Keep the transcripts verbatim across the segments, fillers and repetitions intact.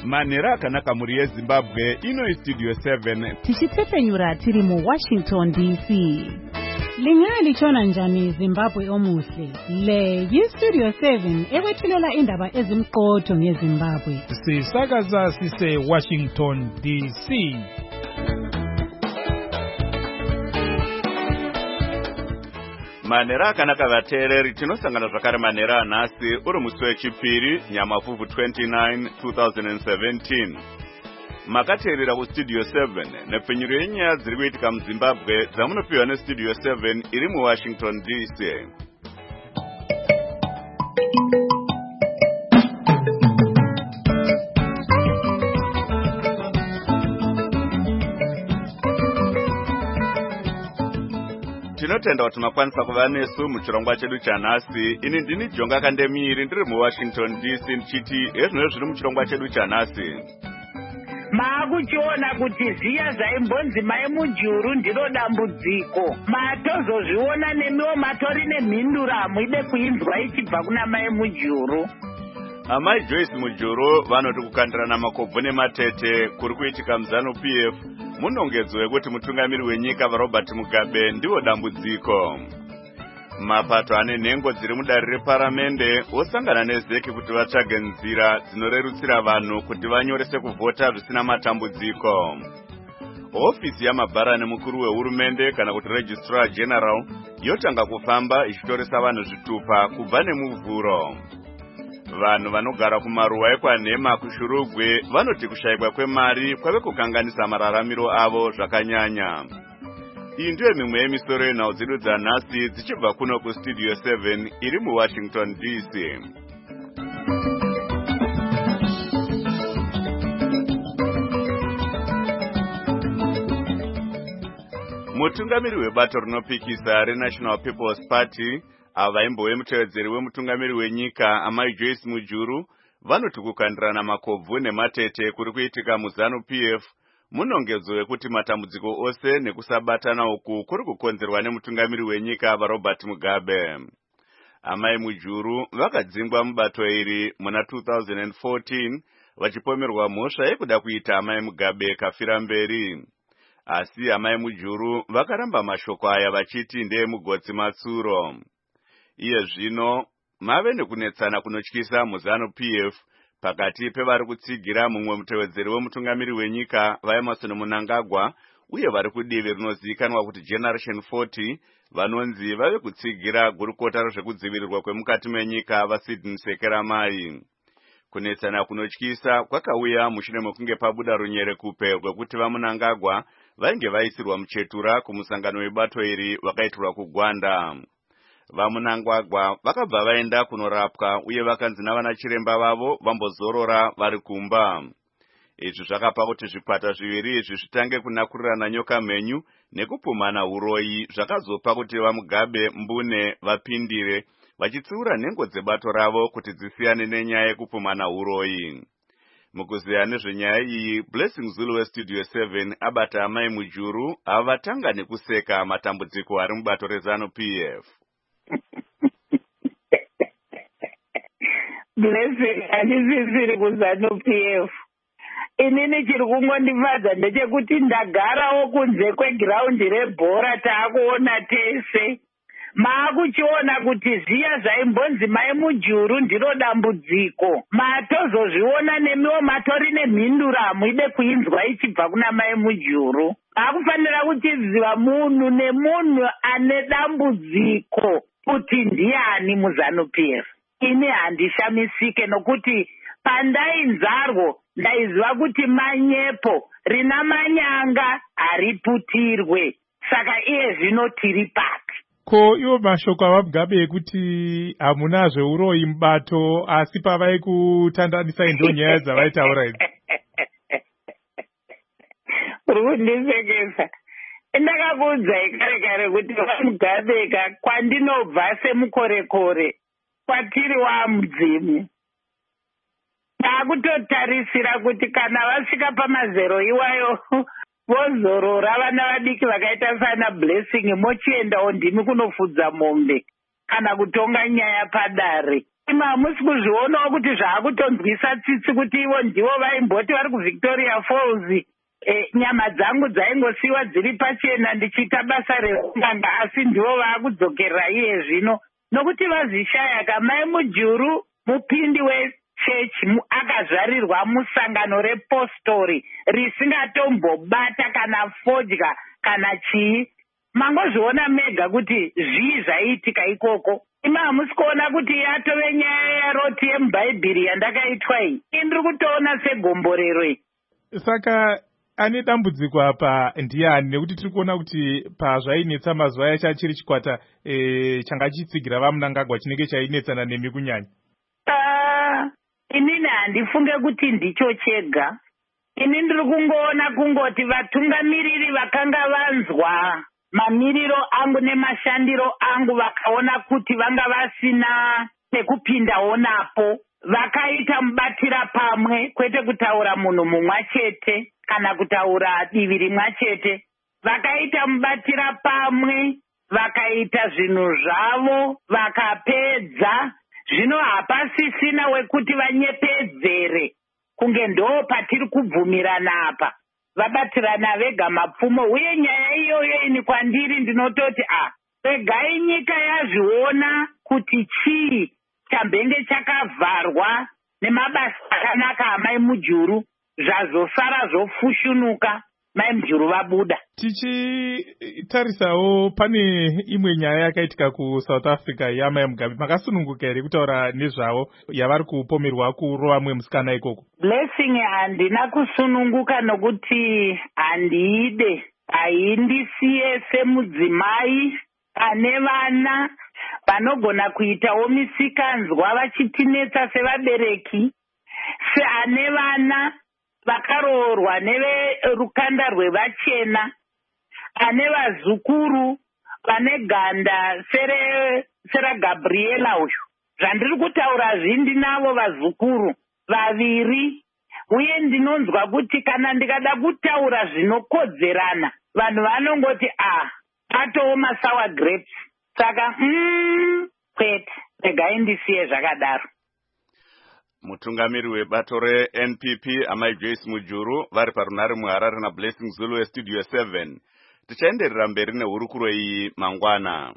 Manera akanaka muri yeZimbabwe ino istudio seven. Tichitsepenyura tiri mu Washington D C. Lingaya lichona njani Zimbabwe omuhle. Le yistudio seven ekwethulela indaba ezimqotho ngeZimbabwe. Sisakaza sise Washington D C. Manera akanaka vateereri tinosangana zvakare manera anhasi uri musi wechipiri nyamavhuvhu twenty-nine twenty seventeen. Makateerera kustudio seven nepfenyuro yenyaya dziri kuitika muZimbabwe dzamunopiwa nestudio seven iri muWashington D C. Tinotenda kuti makwanisa kuva nesu muchirongwa chedu chanhasi. Ini ndini Jonga Kandemiri ndiri muWashington D C ndichiti ezvino zviri muchirongwa chedu chanhasi. Maakuchiona kuti ziya zvaimbonzi mai mujuru ndiro dambudziko. Matozozviona nemiwo matori nemhindura muide kuinzwa ichibva kuna mai mujuru. Amai Joyce Mujuru vanoti kukandirana makobvu nematete kuri kuitika muZanu P F munongedzo wekuti mutungamiri wenyika vaRobert Mugabe ndiwo dambudziko. Mapato ane nhengo dziri mudare reparamende osangana nezeki kuti vatsvage nzira dzinorerutsira vanhu kuti vanyorese kuvhota zvisina matambudziko. Ofisi yamabharani mukuru wehurumende kana kuti Registrar General yotanga kufamba ichitoresa vanhu zvitupa kubva nemuvhuro. Vanhu vanogara kumaruwa ekwaNhema kuShurugwe vanoti kushayikwa kwemari kwave kukanganisa mararamiro avo zvakanyanya. Iyi ndiyo mimwe yemisoro yenhau dzedu dzanhasi dzichibva kuno kustudio seven iri muWashington D C. Mutungamiri webato rinopikisa reNational People's Party avaimbove mutevedzeri wemutungamiri wenyika amai Joyce Mujuru vanoti kukandirana makobvu nematete kuri kuitika muZanu P F munongedzo wekuti matambudziko ose nekusabatana uku kuri kukonzerwa nemutungamiri wenyika vaRobert Mugabe. Amai Mujuru vakadzingwa mubato iri muna two thousand fourteen vachipomerwa mhosva yekuda kuita amai Mugabe kafira mberi. Asi amai Mujuru vakaramba mashoko aya vachiti ndeemugotsi matsuro. Iye zvino mave nekunetsana kunotyisa muZanu P F pakati pevari kutsigira mumwe mutevedzeri wemutungamiri wenyika vaEmerson Mnangagwa uye vari kudivi rinozivikanwa kuti Generation forty vanonzi vave kutsigira gurukota rezvekudzivirirwa kwemukati menyika vaSydney Sekeramai. Kunetsana kunotyisa kwakauya mushure mekunge pabuda runyerekupe rwekuti vaMnangagwa vainge vaisirwa muchetura kumusangano webato iri vakaitirwa kuGwanda. VaMnangagwa vakabva vaenda kunorapwa uye vakanzi navana chiremba vavo vambozorora vari kumba. Izvi zvakapa kuti zvikwata zviviri izvi zvitange kunakurirana nyoka mhenyu nekupumana uroyi zvakazopa kuti vaMugabe mbune vapindire vachitsiura nhengo dzebato ravo kuti dzisiyane nenyaya yekupumana uroyi. Mukuziya nezvenyaya iyi, Blessing Zulu westudio seven abata amai Mujuru avatanga nekuseka matambudziko ari mubato reZanu P F. Blessing handisisiri kuZanu P F. Inini chiri kungondifadza ndechekuti ndagarawo kunze kwegiraundi rebhora taakuona tese. Maakuchiona kuti ziya zvaimbonzi mai Mujuru ndiro dambudziko. Matozozviona nemiwo matori nemhindura muide kuinzwa ichibva kuna mai Mujuru. Akufanira kuchiziva munhu nemunhu ane dambudziko kuti ndiani muZanu P F. Ini handishamisike nokuti pandainzarwo ndaiziva kuti manyepo rina manyanga hariputirwe. Saka iye zvino tiri pati. Ko iwo mashoko avaMugabe ekuti hamuna zveuroyi mubato asi pavai kutandanisa ndo nyaya dzavaitaura idzi. Uri kundisekesa. Ndakakuudzai kare kare kuti vaMugabe kwandinobva semukorekore kwatiri wamudzimu. Taakutotarisira kuti kana vasvika pamazero iwayo vozorora vana vadiki vakaita sana Blessing mochiendawo ndimi kunofudza mombe kana kutonga nyaya padare. imi hamusi kuzvionawo kuti zvaakutonzwisa tsitsi kuti ivo ndivo vaimboti vari kuVictoria Falls. E, nyama dzangu dzaingosiyiwa dziri pachena ndichiita basa reunganga, asi ndivo vaakudzokerera iye zvino nokuti vazishaya. Kamai Mujuru mupindi wechechi akazvarirwa musangano repostori risingatombobata kana fodya kana chii. Mangozviona mega kuti zvii zvaiitika ikoko. Ima hamusi kuona kuti yatove nyaya yaroti yemubhaibheri yandakaitwa iyi. Indiri kutoona segomborero iyi. Saka ane dambudziko apa ndiani, nekuti tiri kuona kuti pazvainetsa mazuva aya chachiri chikwata e, changa chitsigira vaMnangagwa chinenge chainetsana nemi kunyanya. Uh, inini handifunge kuti ndicho chega. Ini ndiri kungoona kungoti vatungamiriri vakanga vanzwa mamiriro angu nemashandiro angu vakaona kuti vanga vasina pekupindawo napo, vakaita mubatira pamwe, kwete kutaura munhu mumwe chete kana kutaura divi rimwe chete. Vakaita mubatira pamwe, vakaita zvinhu zvavo, vakapedza. Zvino hapasisina wekuti vanyepedzere kunge ndo patiri kubvumirana apa, vabatirana vega mapfumo. Uye nyaya iyoyo ini kwandiri ndinototi ah, regai nyika yazviona kuti chii chambenge chakavharwa nemabasa akanaka amai Mujuru zvazosara zvofushunuka, mai Mujuru vabuda. Tichitarisawo pane imwe nyaya yakaitika kuSouth Africa yamai Mugabe, makasununguka here kutaura nezvavo yavari kupomerwa kurova mwe musikana ikoko? Blessing, handina kusununguka nokuti handiide. Haindisiye semudzimai ane vana vanogona kuitawo misikanzwa vachitinetsa sevabereki, seane vana vakaroorwa neverukanda rwevachena, ane vazukuru vane ganda sere sera Gabriela uyu. Zvandiri kutaura zvindinavo vazukuru vaviri, uye ndinonzwa kuti kana ndikada kutaura zvinokodzerana vanhu vanongoti ah, atowo masour grapes. Saka mm, kwete, regai ndisiye zvakadaro. Mutungamiri webato reN P P amai Joyce Mujuru vari parunare muHarare naBlessing Zulu weStudio seven. Tichaenderera mberi nehurukuro iyi mangwana.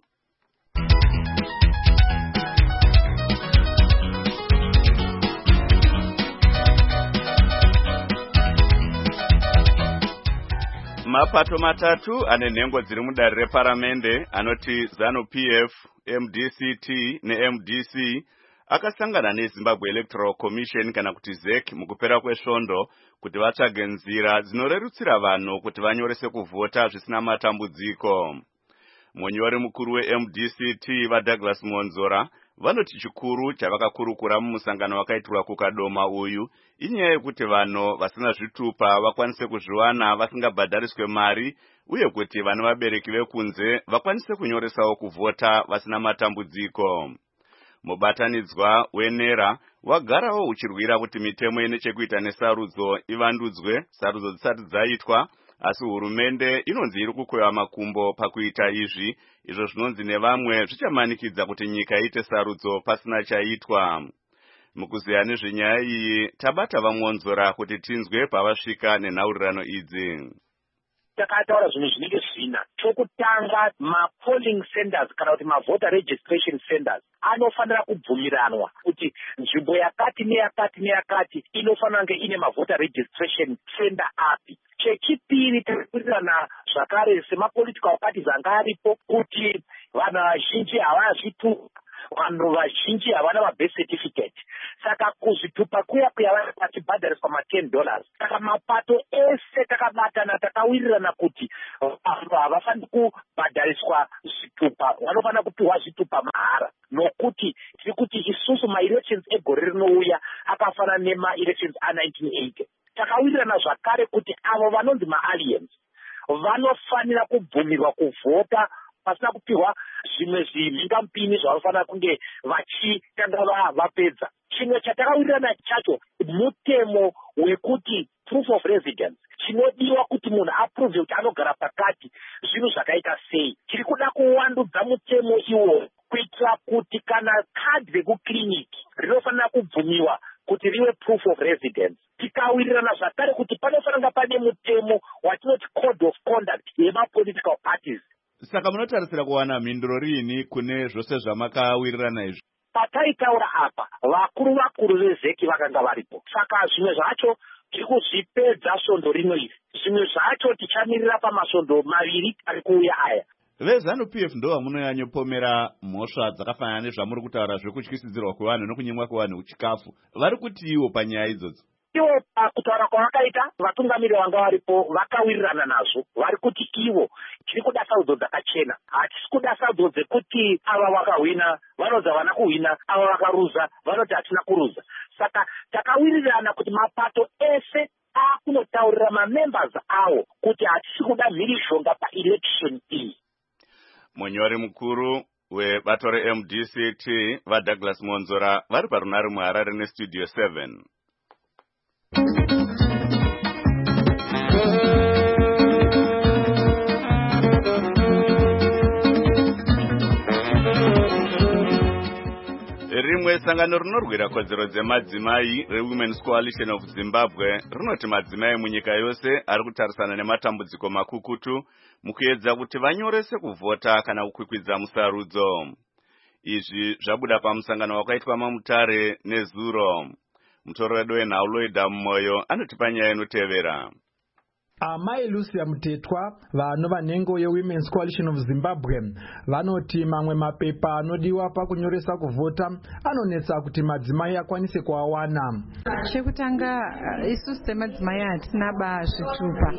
Mapato matatu ane nhengo dziri mudare reparamende anoti ZANU-P F, M D C T neM D C akasangana neZimbabwe Electoral Commission kana kuti Z E C mukupera kwesvondo kuti vatsvage nzira dzinorerutsira vanhu kuti vanyorese kuvhota zvisina matambudziko. Munyori mukuru weM D C T vaDouglas Monzora vanoti chikuru chavakakurukura mumusangano wakaitirwa kuKadoma uyu inyaya yekuti vanhu vasina zvitupa vakwanise kuzviwana vasingabhadhariswe mari, uye kuti vana vabereki vekunze vakwanise kunyoresawo kuvhota vasina matambudziko. Mubatanidzwa wenera wagarawo uchirwira kuti mitemo ine chekuita nesarudzo ivandudzwe sarudzo dzisati dzaitwa, asi hurumende inonzi iri kukweva makumbo pakuita izvi, izvo zvinonzi nevamwe zvichamanikidza kuti nyika iite sarudzo pasina chaitwa. Mukuziya nezvenyaya iyi tabata vaMonzora kuti tinzwe pavasvika nenhaurirano idzi. Takataura zvinhu zvinenge zvina. Chokutanga, ma-polling centers kana kuti ma-voter registration centers anofanira kubvumiranwa kuti nzvimbo yakati neyakati neyakati inofanira kunge ine ma-voter registration center api. Chechipiri, takakurirana zvakare sema-political parties anga aripo kuti vanhu vazhinji havazvitupa, vanhu vazhinji havana ma-birth certificate. Saka kuzvitupa kuya kuya vana vachibhadhariswa ma-ten dollars. Saka mapato ese takabatana takawirirana kuti vanhu havafaniri kubhadhariswa zvitupa, vanofanira kupiwa zvitupa mahara. Nokuti tiri kuti isusu ma-elections egore rinouya akafanana nema-elections a-nineteen eighty. Takawirirana zvakare kuti avo vanonzi ma-aliens vanofanira kubvumirwa kuvhota pasina kupiwa zvimwe zvimhingamupini zvavanofanira kunge vachitanga vapedza. Chimwe chatakawirirana chacho mutemo wekuti proof of residence, chinodiwa kuti munhu apruve kuti anogara pakati, zvinhu zvakaita sei. Tiri kuda kuwandudza mutemo iwo kuitira kuti kana kadhi rekukiriniki rabvumiwa kuti riwe proof of residence. Tikawirirana zvakare kuti panofanira pane mutemo watinoti code of conduct yemapolitical parties. Saka munotarisira kuwana mhinduro riini kune zvose zvamakawirirana izvi? Pataitaura apa vakuru vakuru vezeki vakanga varipo. Saka zvimwe zvacho tiri kuzvipedza svondo rimwe iri, zvimwe zvacho tichamirira pamasvondo maviri ari kuuya aya. VeZANU-P F ndo vamunonyanyopomera mhosva dzakafanana nezvamuri kutaura zvekutyisidzirwa kwevanhu nokunyimwa kwevanhu chikafu. Vari kuti iwo panyaya idzodzo? Ivo pakutaura kwavakaita vatungamiri vanga varipo vakawirirana nazvo. Vari kuti ivo tiri kuda sarudzo dzakachena, hatisi kuda sarudzo dzekuti ava vakahwina vanodzi havana kuhwina, ava vakaruza vanoti hatina kuruza. Saka takawirirana kuti mapato ese akunotaurira mamembers awo kuti hatisi kuda mhirizhonga paelection iyi. Munyori mukuru webato re-M D C T vaDouglas Monzora vari parunare muHarare neStudio seven. Rimwe sangano rinorwira kodzero dzemadzimai reWomen's Coalition of Zimbabwe rinoti madzimai munyika yose ari kutarisana nematambudziko makukutu mukuedza kuti vanyorese kuvhota kana kukwikwidza musarudzo. Izvi zvabuda pamusangano wakaitwa maMutare neZuro. Mutoredo wenhau Loida Moyo anotipa nyaya inotevera. Amai Lucia Mutetwa vanova nhengo yeWomen's Coalition of Zimbabwe vanoti mamwe mapepa anodiwa pakunyoresa kuvhota anonetsa kuti madzimai akwanise kuawana. Chekutanga isusu semadzimai hatina baa zvitupa,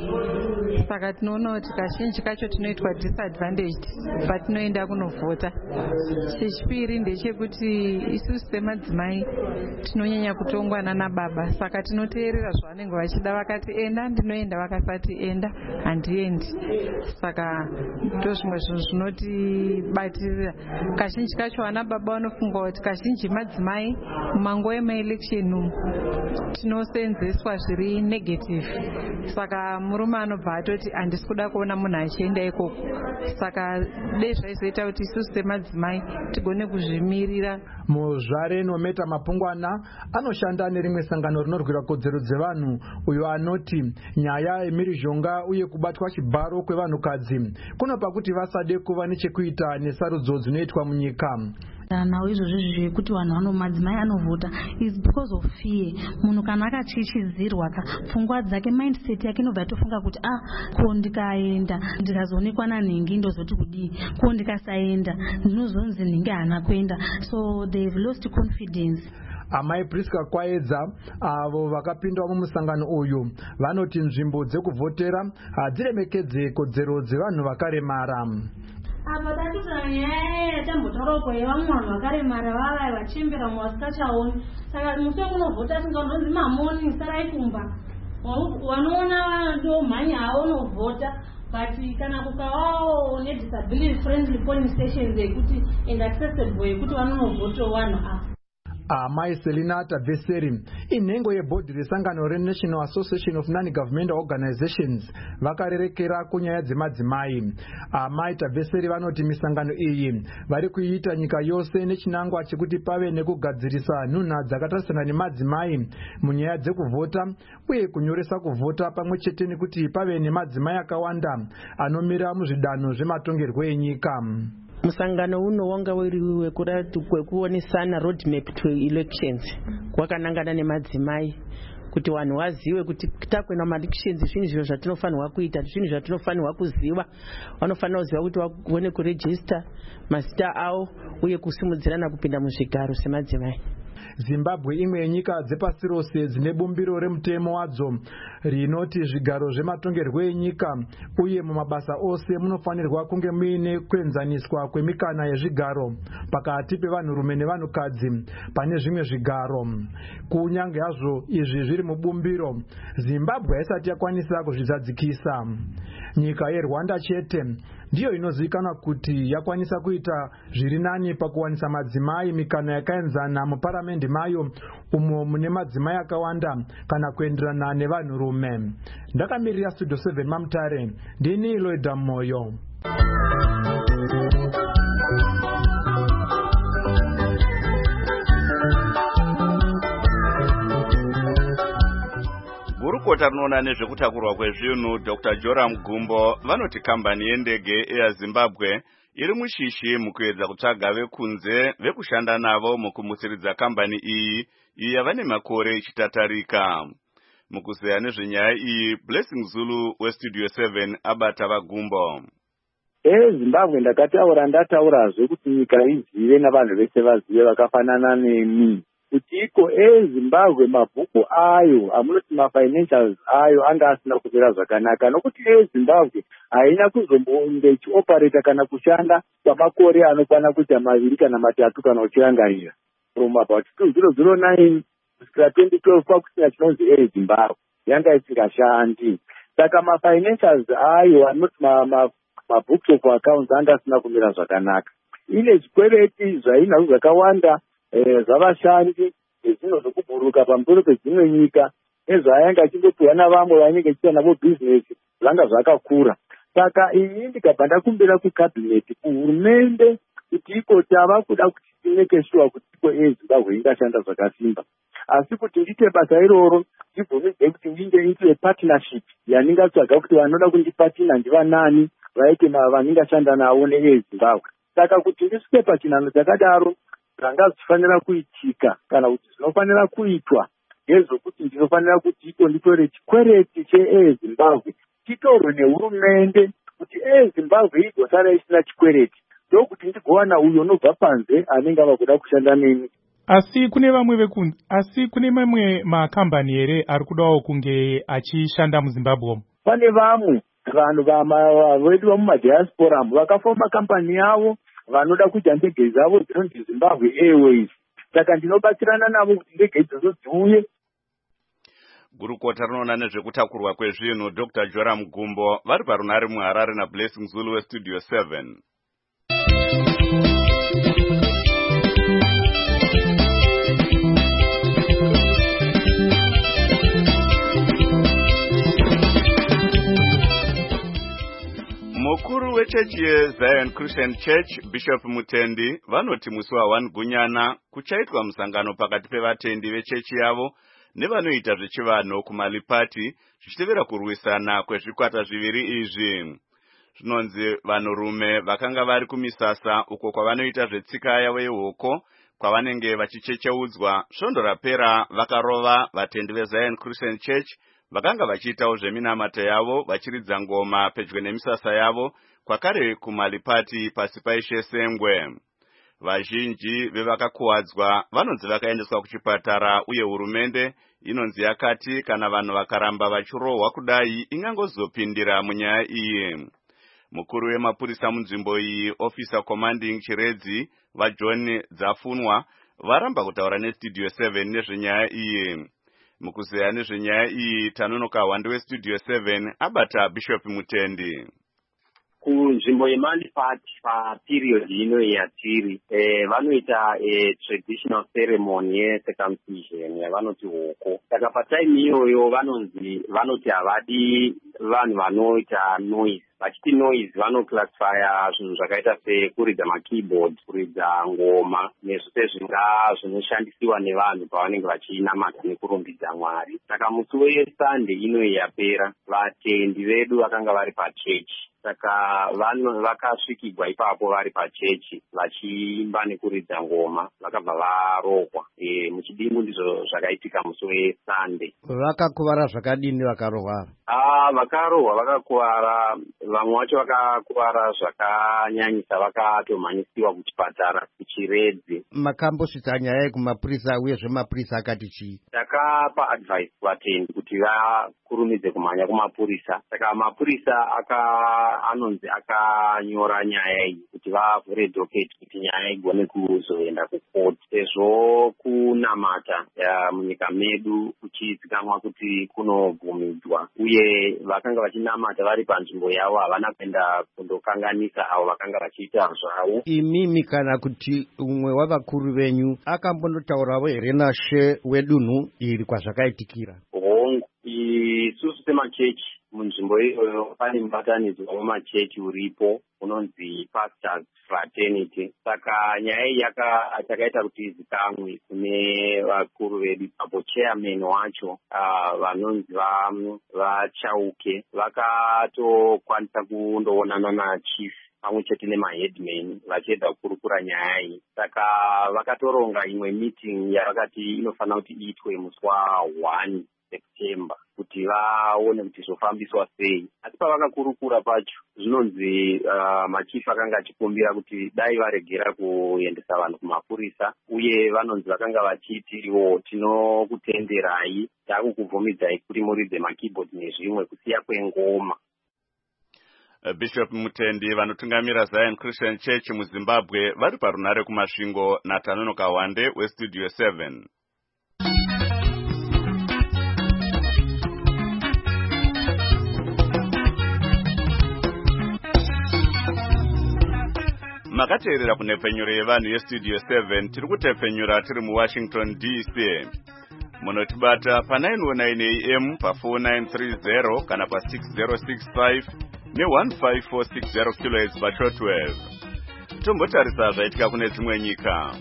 saka tinoona kuti kazhinji kacho tinoitwa disadvantaged patinoenda kunovhota. Chechipiri ndechekuti isusu semadzimai tinonyanya kutongwa nana baba, saka tinoteerera zvavanenge vachida, vakati enda ndinoenda, vakasati enda handiendi. Saka ndozvimwe zvinhu zvinotibatirira. Kazhinji kacho vana baba vanofunga kuti kazhinji madzimai mumango emaelection umu tinosenzeswa zviri negative, saka murume anobva atoti handisi kuda kuona munhu achienda ikoko. Saka dei zvaizoita kuti isusu semadzimai tigone kuzvimirira. Muzvare Nometa Mapungwana anoshanda nerimwe sangano rinorwira kodzero dzevanhu uyo anoti nyaya yemhirizhonga uye kubatwa chibharo kwevanhukadzi kunopa kuti vasade kuva nechekuita nesarudzo dzinoitwa munyika. Nawo izvozvo zvekuti vanhu vano madzimai anovhota is because of fear. Munhu kana akachichizirwa pfungwa dzake mindset yake inobva tofunga kuti ah ko ndikaenda ndikazoonekwa nanhingi ndozoti kudii, ko ndikasaenda ndinozonzi nhingi hana kuenda, so they've lost confidence. Amai Priska Kwaedza avo vakapinda mumusangano uyu vanoti nzvimbo dzekuvhotera hadziremekedze kodzero dzevanhu vakaremara. Apa tatita nyaya yatambotaurako yevamwe vanhu vakaremara vava vachembera mwasingachaoni. Saka muswe kunovhota singandonzi mamoni sarai kumba. Wanoona ndo mhanya havo unovhota, but kana kukavawo nedisability friendly polling stations ekuti and accessible ekuti vanonovhota vanhu ava. Amai Selina Taveseri inhengo yebhodhi resangano reNational Association of Non-Governmental Organizations vakarerekera kunyaya dzemadzimai. Amai Taveseri vanoti misangano iyi vari kuiita nyika yose nechinangwa chekuti pave nekugadzirisa nhunha dzakatarisana nemadzimai munyaya dzekuvhota uye kunyoresa kuvhota, pamwe chete nekuti pave nemadzimai akawanda anomira muzvidanho zvematongerwo enyika. Musangano uno wanga uri wekuonesana roadmap to elections kwakanangana nemadzimai kuti vanhu vazive kuti takwena ma-elections zvinhu zviro zvatinofanirwa kuita, zvinhu zvatinofanirwa kuziva. Vanofanira kuziva kuti vagone kuregister mazita avo uye kusimudzirana kupinda muzvigaro semadzimai. Zimbabwe imwe yenyika dzepasi rose dzine bumbiro remutemo wadzo rinoti zvigaro zvematongerwo enyika uye mumabasa ose munofanirwa kunge muine kuenzaniswa kwemikana yezvigaro pakati pevanhurume nevanhukadzi pane zvimwe zvigaro. Kunyange hazvo izvi zviri mubumbiro, Zimbabwe haisati yakwanisa kuzvidzadzikisa. Nyika yeRwanda chete ndiyo inozivikanwa kuti yakwanisa kuita zviri nani pakuwanisa madzimai mikana yakaenzana muparamendi mayo umo mune madzimai akawanda kana kuenderana nevanhurume. Ndakamirira Studio seven maMutare, ndini Loida Moyo. gurukota rinoona nezvekutakurwa kwezvinhu Doctor Joram Gumbo vanoti kambani yendege Air Zimbabwe iri mushishi mukuedza kutsvaga vekunze vekushanda navo mukumusiridza kambani iyi iyi yava nemakore ichitatarika. Mukuzeya nezvenyaya iyi Blessing Zulu weStudio seven abata vaGumbo. eZimbabwe ndakataura ndataurazve kuti nyika izive navanhu vese vazive vakafanana nemi kuti iko eZimbabwe mabhuku ayo amunoti mafinancials ayo anga asina kumira zvakanaka nokuti eZimbabwe haina kuzombonge ichioperata kana kushanda kwamakore anokwana kuita maviri kana matatu kana uchirangarira from about two thousand nine kusvika twenty twelve pakusina chinonzi eZimbabwe yanga isingashandi saka mafinancials ayo anoti mabooks of accounts anga asina kumira zvakanaka. Ine zvikwereti zvainazvo zvakawanda zvavashandi nezvino zvokubhuruka pamusoro pedzimwe nyika nezvaayanga achingopiwa navamwe vanenge achiita navo bhizinesi zvanga zvakakura. Saka ini ndikabva ndakumbira kukabhineti kuhurumende kuti iko tava kuda kuti tineke shuwa kuti iko eZimbabwe ingashanda zvakasimba, asi kuti ndiite basa iroro ndibvumidze kuti ndinge iite partnership yaningatsvaga kuti vanoda kundipatina ndivanani vaite vaningashanda navo neeZimbabwe. Saka kuti ndisvike pachinhano chakadaro zvanga zvichifanira kuitika kana kuti zvinofanira kuitwa ngezvokuti ndinofanira kuti iko nditore chikwereti cheeZimbabwe titorwe nehurumende kuti eZimbabwe igosara isina chikwereti ndokuti ndigowana uyo unobva panze anenge ava kuda kushanda neni. Asi kune vamwe vekunze, asi kune mamwe makambani here ari kudawo kunge achishanda muZimbabwe? Pane vamwe vanhu vedu vamumadiaspora vakafamba makambani yavo vanoda kuita ndege dzavo dzinonzi Zimbabwe Airways. Saka ndinobatsirana navo kuti ndege idzodzo dziuye. Gurukota rinoona nezvekutakurwa kwezvinhu Doctor Joram Gumbo vari parunare muHarare naBlessing Zulu weStudio seven. Mukuru wechechi yeZion Christian Church Bishop Mutendi vanoti musi wa Gunyana kuchaitwa musangano pakati pevatendi vechechi yavo nevanoita zvechivanhu kuMalipati zvichitevera kurwisana kwezvikwata zviviri izvi. Zvinonzi vanhurume vakanga vari kumisasa uko kwavanoita zvetsika yavo yehoko kwavanenge vachichecheudzwa svondo rapera vakarova vatendi veZion Christian Church vakanga vachiitawo zveminamata yavo vachiridza ngoma pedyo nemisasa yavo kwakare kuMalipati pasi paishe Sengwe. Vazhinji vevakakuwadzwa vanonzi vakaendeswa kuchipatara uye hurumende inonzi yakati kana vanhu vakaramba vachirohwa kudai ingangozopindira munyaya iyi. Mukuru wemapurisa munzvimbo iyi Officer Commanding Chiredzi vaJohn Dzafunwa varamba kutaura neStudio seven nezvenyaya iyi. Mukuzeya nezvenyaya iyi tanonoka wande weStudio seven abata Bishop Mutendi. Kunzvimbo yeMalipati paperiod ino yatiri eh, vanoita eh, traditional ceremony yecircumcision yavanoti hoko. Saka patime iyoyo vanonzi vanoti havadi vanhu vanoita noise. Vachiti noise vanoclassifya zvinhu zvakaita sekuridza makeyboard, kuridza ngoma nezvose zvinga zvinoshandisiwa nevanhu pavanenge vachinamata nekurumbidza Mwari. Saka musi weSunday ino yapera vatendi vedu vakanga vari pachechi. Saka vanhu vakasvikigwa ipapo vari pachechi vachiimba nekuridza ngoma vakabva varokwa. E, muchidimbu ndizvo zvakaitika musi weSunday. Vakakuvara zvakadini vakarohwa? Ah, vakarohwa vakakuvara, vamwe vacho vakakuvara zvakanyanyisa vakatomhanyisiwa kuchipatara kuChiredzi. Makambosvitsa nyaya kumapurisa uye zvemapurisa akati chii? Takapa advice vatendi kuti vakurumidze kumhanya kumapurisa. Saka mapurisa aka anonzi akanyora nyaya iyi kuti vavhure docket kuti nyaya igone kuzoenda kucourt. Sezvo kunamata munyika medu kuchizikanwa kuti kunobvumidzwa uye vakanga vachinamata vari panzvimbo yavo havana kuenda kundokanganisa avo vakanga vachiita zvavo. Imimi kana kuti umwe wavakuru venyu akambondotaurawo here nashe wedunhu iri kwazvakaitikira? Hongu isusu isu semachechi munzvimbo iyoyo pane mubatanidzwa wemachechi uripo unonzi Pastors Fraternity. Saka nyaya iyi yakaita kuti izikamwe kune vakuru vedu. Apo chairman wacho vanonzi vaChauke vakatokwanisa kundoonana nachief pamwe chete nemaheadman vachiedza kukurukura nyaya iyi. Saka vakatoronga imwe meeting yavakati inofanira kuti iitwe musi wa1 September kuti vaone kuti zvofambiswa sei. Asi pavakakurukura pacho zvinonzi uh, machifu akanga achikumbira kuti dai varegera kuendesa vanhu kumapurisa, uye vanonzi vakanga vachiti ivo tinokutenderai, takukubvumidzai kuti muridze makeyboard nezvimwe kusiya kwengoma. Bishop Mutendi vanotungamira Zion Christian Church muZimbabwe vari parunare kumasvingo naTanono Kawande weStudio seven. Makateerera kunepfenyuro yevanhu yeStudio seven tiri kutepfenyura tiri muWashington D C. Munotibata pa nine oh nine A M pa four nine three zero kana pa six zero six five ne one five four six zero kilohertz pa shortwave. Tombotarisa zvaitika kune dzimwe nyika.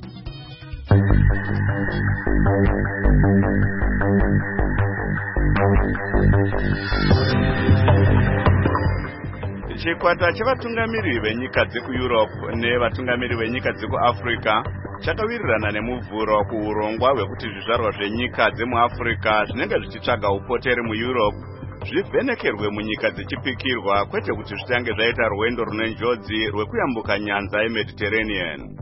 Chikwata chevatungamiri venyika dzekuEurope nevatungamiri venyika dzekuAfrica chakawirirana nemuvhuro kuurongwa hwekuti zvizvarwa zvenyika dzemuAfrica zvinenge zvichitsvaga upoteri muEurope zvivhenekerwe munyika dzichipikirwa, kwete kuti zvitange zvaita rwendo rune njodzi rwekuyambuka nyanza yeMediterranean.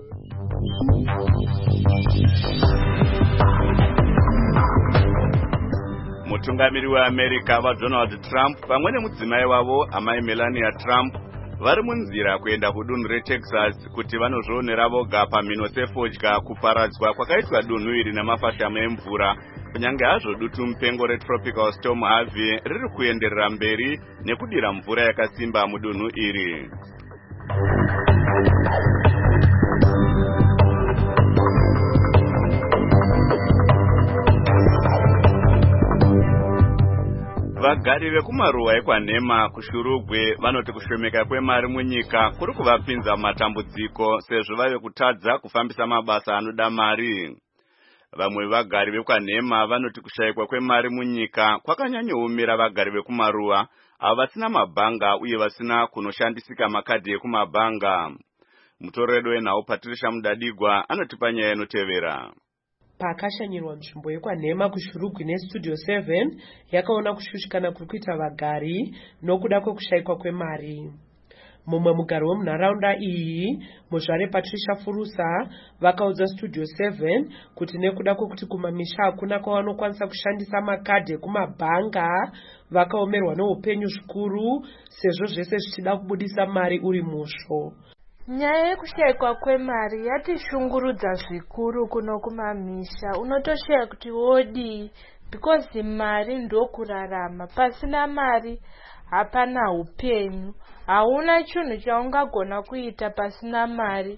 Mutungamiri weAmerica vaDonald Trump pamwe nemudzimai wavo amai Melania Trump vari munzira kuenda kudunhu reTexas kuti vanozvionera voga pamhino sefodya kuparadzwa kwakaitwa dunhu iri namafashamo emvura, kunyange hazvo dutu mupengo retropical storm Harvey riri kuenderera mberi nekudira mvura yakasimba mudunhu iri. Vagari vekumaruwa ekwanhema kuShurugwe vanoti kushomeka kwemari munyika kuri kuvapinza matambudziko sezvo vave kutadza kufambisa mabasa anoda mari. Vamwe vagari vekwanhema vanoti kushayikwa kwemari munyika kwakanyanyoumira vagari vekumaruwa avo vasina mabhanga uye vasina kunoshandisika makadhi ekumabhanga. Mutoredo wenhau Patricia Mudadigwa anotipa nyaya inotevera. Pakashanyirwa nzvimbo yekwanhema kuShurugwe neStudio seven yakaona kushushikana kuri kuita vagari nokuda kwekushayikwa kwemari. Mumwe mugari wemunharaunda iyi, muzvare Patricia Furusa, vakaudza Studio seven kuti nekuda kwekuti kumamisha hakuna kwavanokwanisa kushandisa makadhi ekumabhanga, vakaomerwa neupenyu zvikuru sezvo zvese zvichida kubudisa mari uri musvo. Nyaya yekushayikwa kwemari yatishungurudza zvikuru kuno kumamisha. Unotoshaya kuti wodi because mari ndokurarama. Pasina mari hapana upenyu. Hauna chinhu chaungagona kuita pasina mari.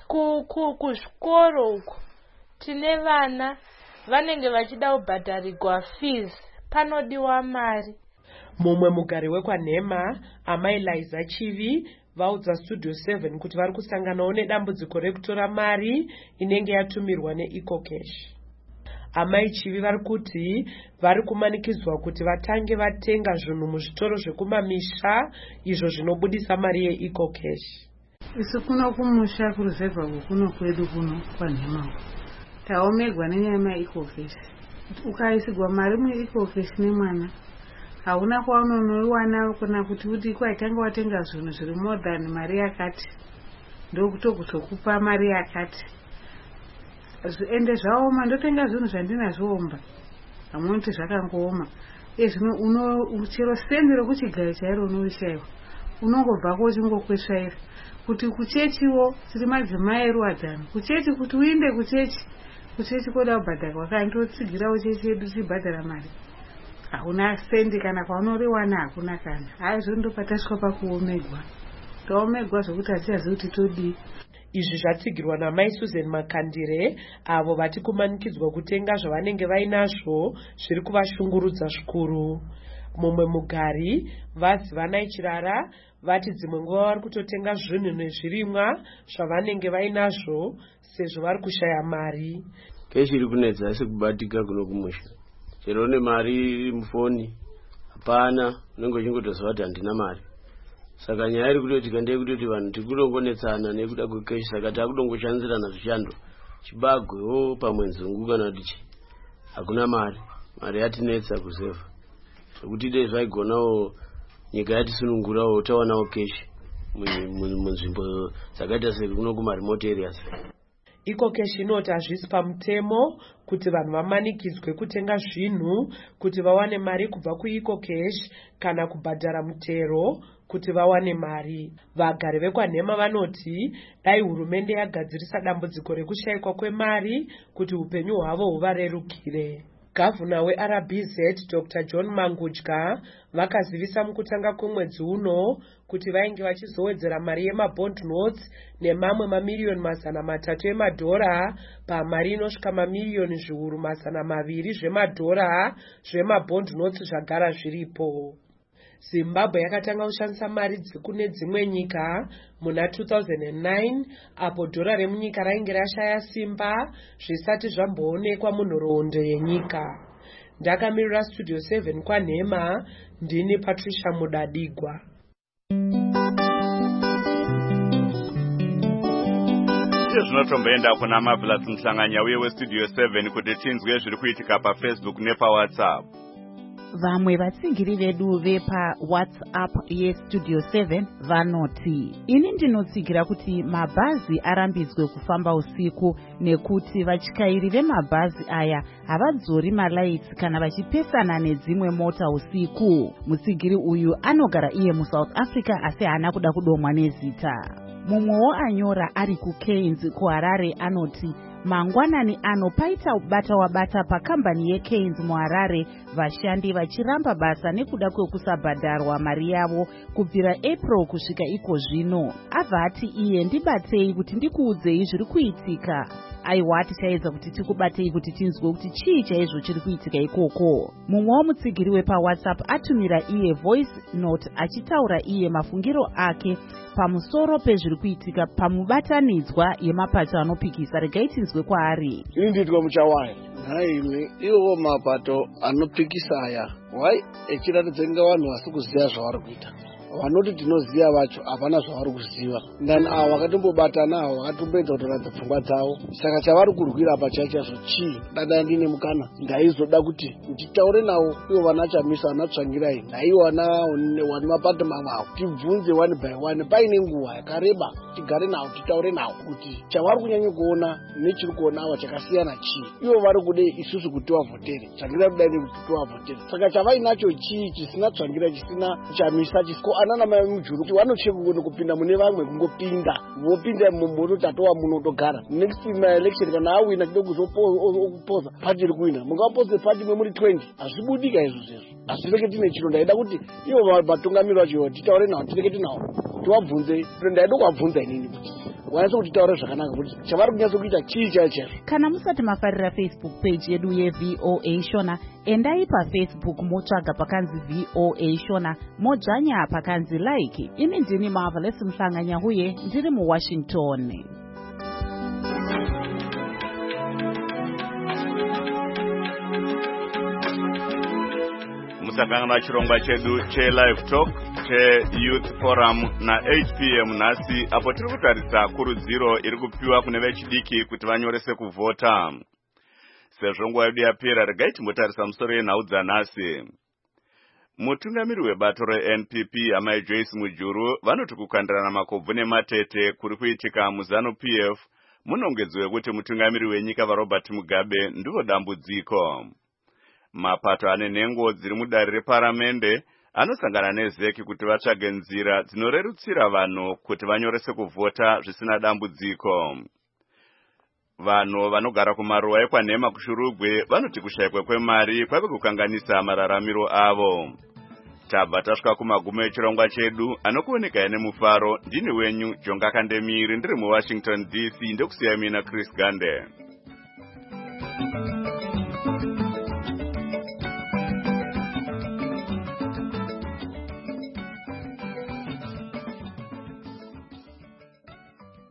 Kuzvikoro uko tine vana vanenge vachida kubhadharirwa fees, panodiwa mari. Mumwe mugari wekwanhema amai Liza Chivi vaudza Studio seven kuti vari kusanganawo nedambudziko rekutora mari inenge yatumirwa neEcocash. Amai Chivi vari kuti vari kumanikidzwa kuti vatange vatenga zvinhu muzvitoro zvekumamisha izvo zvinobudisa mari yeEcocash. Isu kuno kumusha kuruzevha kuno kwedu kuno kwanhema taomerwa nenyama yeEcocash. Ukaisigwa mari muEcocash nemwana hauna kwaunonoiwana kana kuti kuti kwaitanga watenga zvinhu zviri more than mari yakati ndokutokuzokupa mari yakati. Ende zvaoma ndotenga zvinhu zvandinazvoomba hamunoti zvakangooma. Ezvino uno chero sendi rokuchigaro chairo unoishayiwa unongobvako uchingokwesvaira kuti kuchechiwo tiri madzimai eruwadzano kuchechi kuti uinde kuchechi kuchechi koda kubhadhara wakandotsigira uchechi yedu tichibhadhara mari hauna sendi kana kwaunoriwana hakuna kana. Haizvo ndopatasvika pakuomegwa taomegwa zvokuti hatichazivi kuti todii. Izvi zvatsigirwa namai Susan Makandire, avo vati kumanikidzwa kutenga zvavanenge vainazvo zviri kuvashungurudza zvikuru. Mumwe mugari vazivanai Chirara vati dzimwe nguva vari kutotenga zvinhu nezvirimwa zvavanenge vainazvo sezvo vari kushaya mari. Keshiri kunedza asi kubatika kuno kumusha. Chero ne mari mufoni hapana, unenge uchingotozwa kuti handina mari. Saka nyaya iri kutoti kandei kutoti vanhu tikunongonetsana nekuda kwekeshi, saka takudongoshanzirana zvishando chibagwewo pamwe nzungu kana kuti chi hakuna mari. Mari yatinetsa kuzeva zvekuti dei zvaigonawo nyika yatisunungurawo tawanawo keshi munzvimbo dzakaita sekuno kumaremote areas. Iko keshi inoti hazvisi pamutemo kuti vanhu vamanikidzwe kutenga zvinhu kuti vawane mari kubva kuiko keshi kana kubhadhara mutero kuti vawane mari. Vagari vekwaNhema vanoti dai hurumende yagadzirisa dambudziko rekushayikwa kwemari kuti upenyu hwavo huvarerukire. Gavana weR B Z Doctor John Mangudya vakazivisa mukutanga kwemwedzi uno kuti vainge vachizowedzera mari yemabond notes nemamwe mamiliyoni mazana matatu emadhora pamari inosvika mamiliyoni zviuru mazana maviri zvemadhora zvemabond notes zvagara zviripo. Zimbabwe yakatanga kushandisa mari kune dzimwe nyika muna two thousand nine apo dhora remunyika rainge rashaya simba zvisati zvamboonekwa munhoroondo yenyika. Ndakamirira Studio seven kwaNhema, ndini Patricia Mudadigwa. Zvinotomboenda kuna Marvelous Mhlanganya uye weStudio seven kuti tinzwe zviri kuitika paFacebook nepaWhatsApp. Vamwe vatsigiri vedu vepa WhatsApp yeStudio seven vanoti, ini ndinotsigira kuti mabhazi arambidzwe kufamba usiku nekuti vatyairi vemabhazi aya havadzori malaitsi kana vachipesana nedzimwe mota usiku. Mutsigiri uyu anogara iye muSouth Africa asi haana kuda kudomwa nezita. Mumwewo anyora ari kuKeynes kuHarare anoti, mangwanani ano paita bata wabata pakambani yeKeynes muHarare, vashandi vachiramba basa nekuda kwekusabhadharwa mari yavo kubvira April kusvika iko zvino. Abva ati iye ndibatei kuti ndikuudzei zviri kuitika. Aiwa tichaedza kuti tikubatei kuti tinzwe kuti chii chaizvo chiri kuitika ikoko. Mumwewo mutsigiri wepa WhatsApp atumira iye voice note achitaura iye mafungiro ake pamusoro pezviri kuitika pamubatanidzwa yemapato anopikisa. Regai tinzwe kwaari. Ini nditwa muchawai. Haimwe iwo mapato anopikisa aya wai echiratidza kunge vanhu vasi kuziva zvavari kuita. Vanoti tinoziva vacho hapana zvavari kuziva. Ndani avo vakatombobatana avo vakatomboedza kutoratidza pfungwa dzavo. Saka chavari kurwira pachaizvo chii? Dada ndine mukana ndaizoda kuti nditaure navo ivo vana Chamisa vana Tsvangirai naivo vana vane mapato mamwe avo tibvunze one by one paine nguva yakareba tigare navo titaure navo kuti chavari kunyanya kuona nechiri kuona ava chakasiyana chii. Ivo vari kude isusu kuti vavhotere, Tsvangirai kudai nekuti vavhotere. Saka chavainacho chii chisina Tsvangirai chisina Chamisa chisiko anana mai mujuru vanocheka kuone kupinda mune vamwe kungopinda vopinda mumoto tatowa munotogara next election kana awina chide kuzopoza pati iri kuwina mungapoze pati mwe muri twenty hazvibudika izvo zvezvo hazvireke tine chiro ndaida kuti ivo vatungamiri vacho titaure navo tireke tinawo tivabvunze ndaida kuvabvunza inini kuti wanyaso kuti taure zvakanaka kuti chavari kunyatso kuita chii chaicho. Kana musati mafarira Facebook page yedu yeV O A Shona, endai paFacebook motsvaga pakanzi V O A Shona, modzvanya pakanzi like. Ini ndini Marvelous Mhlanganya uye ndiri muWashington. Musakangana chirongwa chedu cheLive Talk cheYouth Forum na eight p m nhasi apo tiri kutarisa kurudziro iri kupiwa kune vechidiki kuti vanyorese kuvhota. Sezvo nguva yedu yapera, regai timbotarisa musoro yenhau dzanhasi. Mutungamiri webato reN P P amai Joyce Mujuru vanoti kukandirana makobvu nematete kuri kuitika muZanu P F munongedzwe kuti mutungamiri wenyika vaRobert Mugabe ndivo dambudziko. Mapato ane nhengo dziri mudare reparamende anosangana nezeki kuti vatsvage nzira dzinorerutsira vanhu kuti vanyorese kuvhota zvisina dambudziko. Vanhu vanogara kumaruwa ekwaNhema kuShurugwe vanoti kushayikwa kwemari kwave kukanganisa mararamiro avo. tabva tasvika kumagumo echirongwa chedu anokuoneka nemufaro. Ndini wenyu Jonga Kandemiri ndiri muWashington D C ndokusiya mina Chris Gande.